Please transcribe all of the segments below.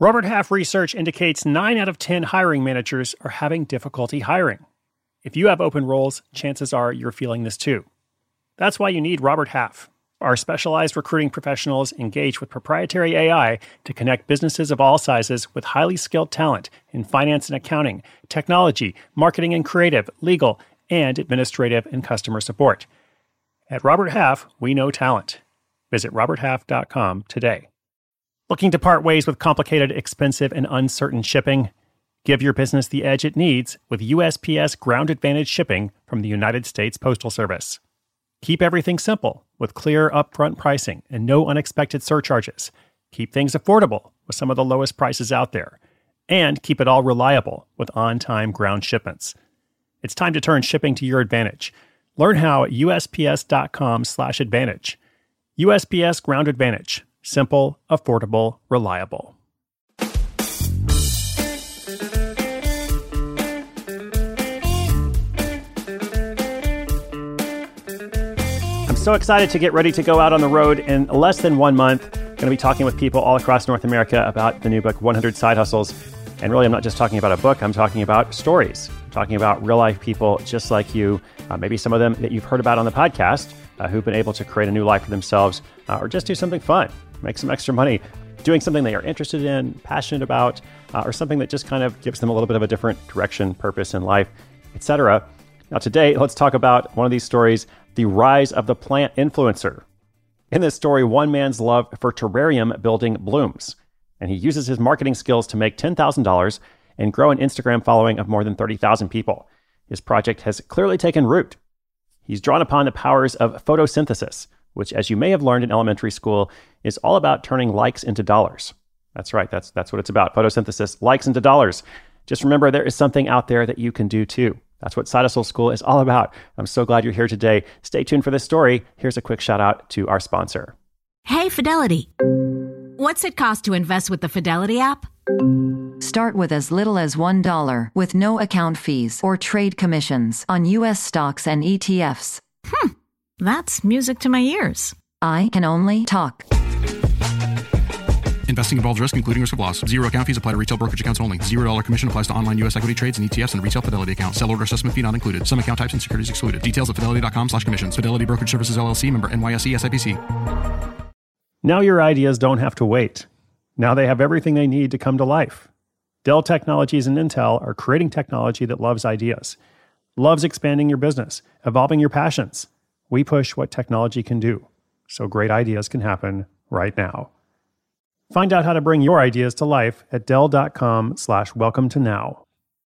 Robert Half research indicates 9 out of 10 hiring managers are having difficulty hiring. If you have open roles, chances are you're feeling this too. That's why you need Robert Half. Our specialized recruiting professionals engage with proprietary AI to connect businesses of all sizes with highly skilled talent in finance and accounting, technology, marketing and creative, legal, and administrative and customer support. At Robert Half, we know talent. Visit roberthalf.com today. Looking to part ways with complicated, expensive, and uncertain shipping? Give your business the edge it needs with USPS Ground Advantage shipping from the United States Postal Service. Keep everything simple with clear upfront pricing and no unexpected surcharges. Keep things affordable with some of the lowest prices out there. And keep it all reliable with on-time ground shipments. It's time to turn shipping to your advantage. Learn how at USPS.com/advantage. USPS Ground Advantage. Simple, affordable, reliable. I'm so excited to get ready to go out on the road in less than 1 month. I'm going to be talking with people all across North America about the new book, 100 Side Hustles. And really, I'm not just talking about a book. I'm talking about stories. I'm talking about real-life people just like you, maybe some of them that you've heard about on the podcast, who've been able to create a new life for themselves or just do something fun, make some extra money, doing something they are interested in, passionate about, or something that just kind of gives them a little bit of a different direction, purpose in life, etc. Now today, let's talk about one of these stories, the rise of the plant influencer. In this story, one man's love for terrarium building blooms, and he uses his marketing skills to make $10,000 and grow an Instagram following of more than 30,000 people. His project has clearly taken root. He's drawn upon the powers of photosynthesis, which, as you may have learned in elementary school, is all about turning likes into dollars. That's right, that's what it's about, photosynthesis, likes into dollars. Just remember, there is something out there that you can do too. That's what Side Hustle School is all about. I'm so glad you're here today. Stay tuned for this story. Here's a quick shout out to our sponsor. Hey, Fidelity. What's it cost to invest with the Fidelity app? Start with as little as $1 with no account fees or trade commissions on U.S. stocks and ETFs. That's music to my ears. I can only talk. Investing involves risk, including risk of loss. Zero account fees apply to retail brokerage accounts only. $0 commission applies to online U.S. equity trades and ETFs and a retail Fidelity account. Sell order assessment fee not included. Some account types and securities excluded. Details at fidelity.com/commissions. Fidelity Brokerage Services, LLC, member NYSE SIPC. Now your ideas don't have to wait. Now they have everything they need to come to life. Dell Technologies and Intel are creating technology that loves ideas, loves expanding your business, evolving your passions. We push what technology can do, so great ideas can happen right now. Find out how to bring your ideas to life at Dell.com/welcome to now.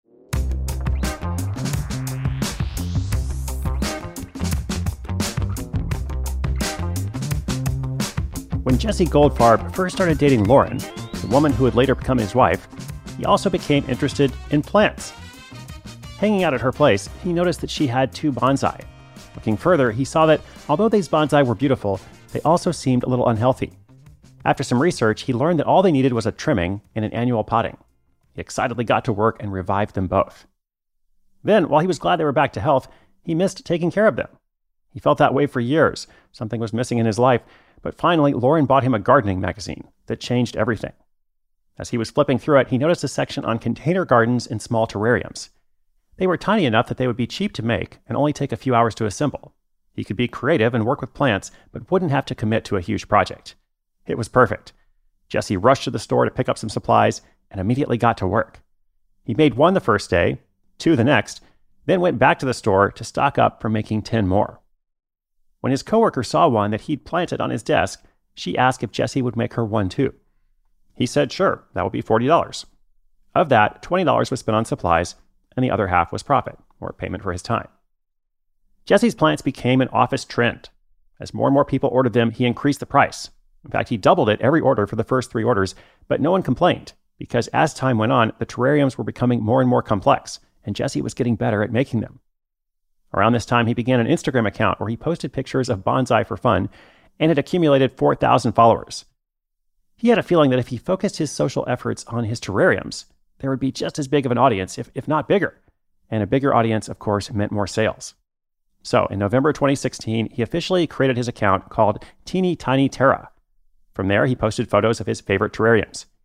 When Jesse Goldfarb first started dating Lauren, the woman who would later become his wife, he also became interested in plants. Hanging out at her place, he noticed that she had 2 bonsai. Looking further, he saw that although these bonsai were beautiful, they also seemed a little unhealthy. After some research, he learned that all they needed was a trimming and an annual potting. He excitedly got to work and revived them both. Then, while he was glad they were back to health, he missed taking care of them. He felt that way for years. Something was missing in his life, but finally, Lauren bought him a gardening magazine that changed everything. As he was flipping through it, he noticed a section on container gardens and small terrariums. They were tiny enough that they would be cheap to make and only take a few hours to assemble. He could be creative and work with plants, but wouldn't have to commit to a huge project. It was perfect. Jesse rushed to the store to pick up some supplies and immediately got to work. He made 1 the first day, 2 the next, then went back to the store to stock up for making 10 more. When his coworker saw one that he'd planted on his desk, she asked if Jesse would make her one too. He said, sure, that would be $40. Of that, $20 was spent on supplies, and the other half was profit, or payment for his time. Jesse's plants became an office trend. As more and more people ordered them, he increased the price. In fact, he doubled it every order for the first 3 orders, but no one complained, because as time went on, the terrariums were becoming more and more complex, and Jesse was getting better at making them. Around this time, he began an Instagram account where he posted pictures of bonsai for fun, and it accumulated 4,000 followers. He had a feeling that if he focused his social efforts on his terrariums, there would be just as big of an audience, if not bigger. And a bigger audience, of course, meant more sales. So in November 2016, he officially created his account called Teeny Tiny Terra. From there, he posted photos of his favorite terrariums.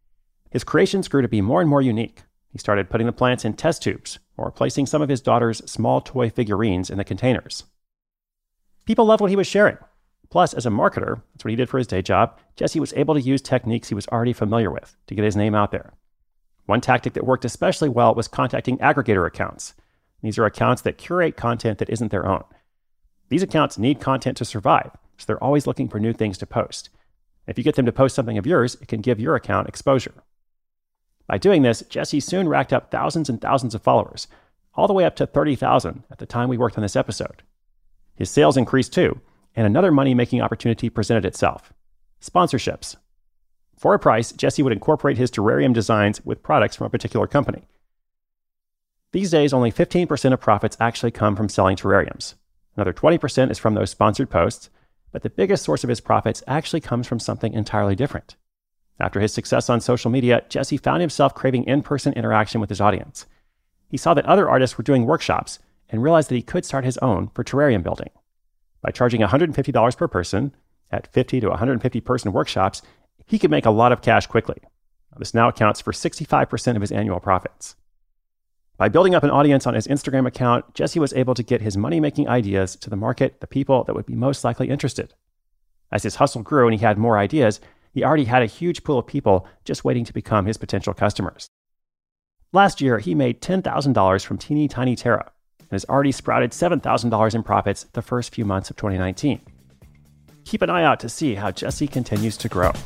His creations grew to be more and more unique. He started putting the plants in test tubes or placing some of his daughter's small toy figurines in the containers. People loved what he was sharing. Plus, as a marketer, that's what he did for his day job, Jesse was able to use techniques he was already familiar with to get his name out there. One tactic that worked especially well was contacting aggregator accounts. These are accounts that curate content that isn't their own. These accounts need content to survive, so they're always looking for new things to post. If you get them to post something of yours, it can give your account exposure. By doing this, Jesse soon racked up thousands and thousands of followers, all the way up to 30,000 at the time we worked on this episode. His sales increased too, and another money-making opportunity presented itself: sponsorships. For a price, Jesse would incorporate his terrarium designs with products from a particular company. These days, only 15% of profits actually come from selling terrariums. Another 20% is from those sponsored posts, but the biggest source of his profits actually comes from something entirely different. After his success on social media, Jesse found himself craving in-person interaction with his audience. He saw that other artists were doing workshops and realized that he could start his own for terrarium building. By charging $150 per person at 50 to 150 person workshops, he could make a lot of cash quickly. This now accounts for 65% of his annual profits. By building up an audience on his Instagram account, Jesse was able to get his money-making ideas to the market, the people that would be most likely interested. As his hustle grew and he had more ideas, he already had a huge pool of people just waiting to become his potential customers. Last year, he made $10,000 from Teeny Tiny Terra and has already sprouted $7,000 in profits the first few months of 2019. Keep an eye out to see how Jesse continues to grow.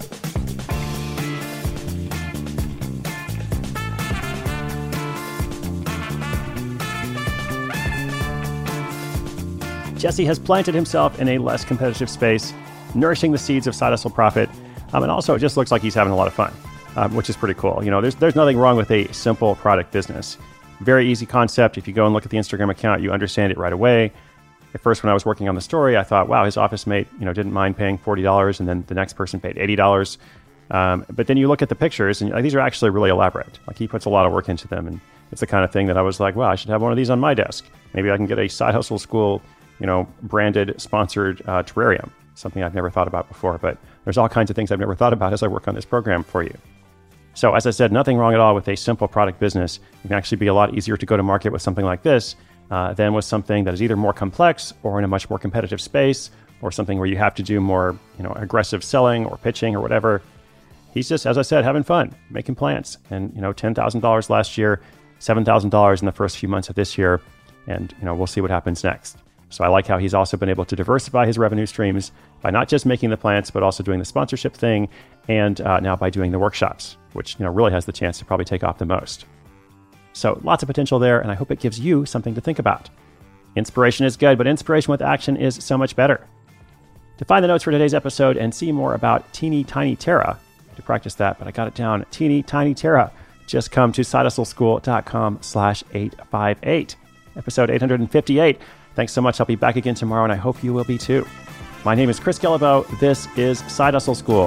Jesse has planted himself in a less competitive space, nourishing the seeds of side hustle profit, and also it just looks like he's having a lot of fun, which is pretty cool. You know, there's nothing wrong with a simple product business. Very easy concept. If you go and look at the Instagram account, you understand it right away. At first, when I was working on the story, I thought, wow, his office mate, didn't mind paying $40, and then the next person paid $80. But then you look at the pictures, and these are actually really elaborate. Like, he puts a lot of work into them, and it's the kind of thing that I was like, wow, I should have one of these on my desk. Maybe I can get a Side Hustle School, branded, sponsored terrarium. Something I've never thought about before, but there's all kinds of things I've never thought about as I work on this program for you. So as I said, nothing wrong at all with a simple product business. It can actually be a lot easier to go to market with something like this than with something that is either more complex or in a much more competitive space, or something where you have to do more, aggressive selling or pitching or whatever. He's just, as I said, having fun, making plants. And, $10,000 last year, $7,000 in the first few months of this year. And, we'll see what happens next. So I like how he's also been able to diversify his revenue streams by not just making the plants, but also doing the sponsorship thing, and now by doing the workshops, which really has the chance to probably take off the most. So lots of potential there, and I hope it gives you something to think about. Inspiration is good, but inspiration with action is so much better. To find the notes for today's episode and see more about Teeny Tiny Terra, I had to practice that, but I got it down, Teeny Tiny Terra, just come to sidehustleschool.com/858. Episode 858. Thanks so much. I'll be back again tomorrow, and I hope you will be too. My name is Chris Guillebeau. This is Side Hustle School.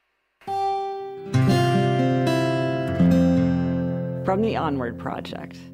From the Onward Project.